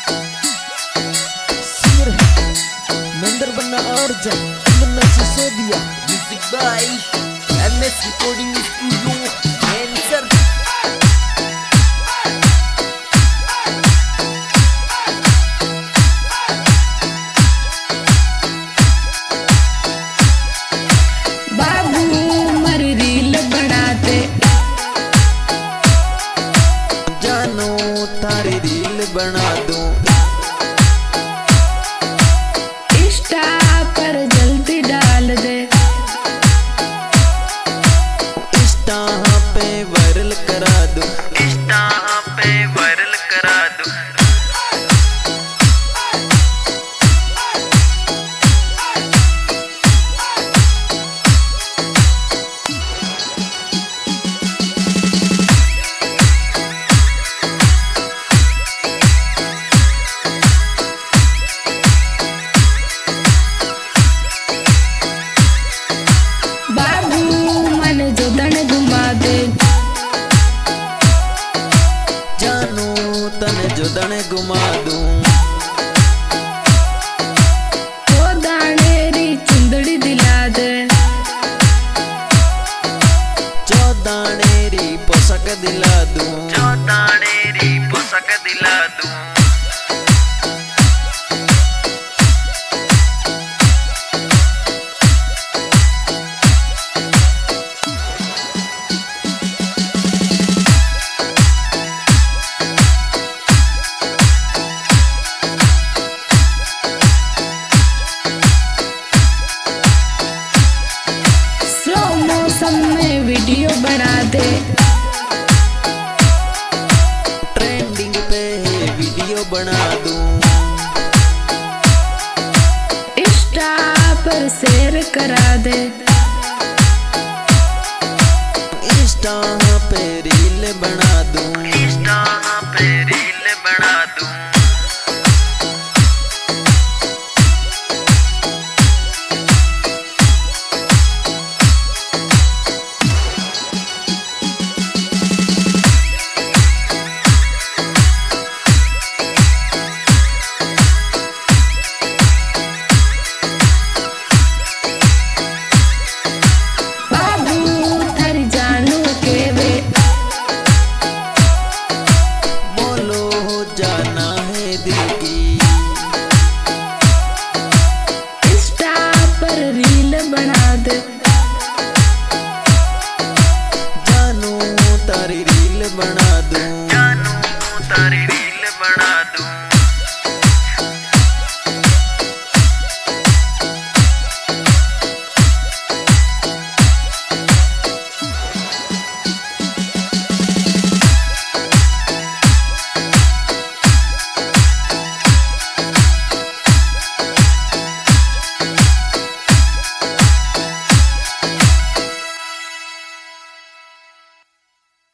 Arja, Mena Sisodia. Music by MS Recording Studio, Answer. बाबू मर reel बनाते जानो तारी रील बना दूं, इंस्टा पर जल्दी डाल दे, इंस्टा पे वायरल करा दूं, इंस्टा पे वायरल करा दूं। तने जुदन घुमा दूं, तो दानेरी चुंदड़ी दिला दे, चौदानेरी पोशाक दिला दूं, चौदानेरी पोशाक दिला दूं। में वीडियो बना दे, ट्रेंडिंग पे वीडियो बना दूं, इंस्टा पर शेयर करा दे, इंस्टा पे रील बना दूं, इंस्टा पे रील बना दूं। जाना है दिल की, इंस्टा पर रील बना दे, जानू तारी रील बना दूं, जानू तारी रील बना